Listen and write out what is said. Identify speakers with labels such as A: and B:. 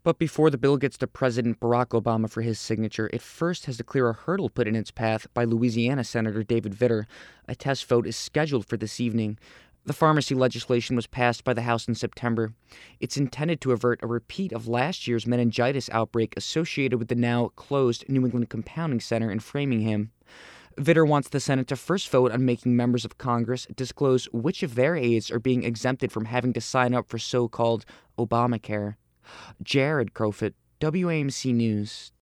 A: But before the bill gets to President Barack Obama for his signature, it first has to clear a hurdle put in its path by Louisiana Senator David Vitter. A test vote is scheduled for this evening. The pharmacy legislation was passed by the House in September. It's intended to avert a repeat of last year's meningitis outbreak associated with the now closed New England Compounding Center in Framingham. Vitter wants the Senate to first vote on making members of Congress disclose which of their aides are being exempted from having to sign up for so-called Obamacare. Jared Crofit, WAMC News.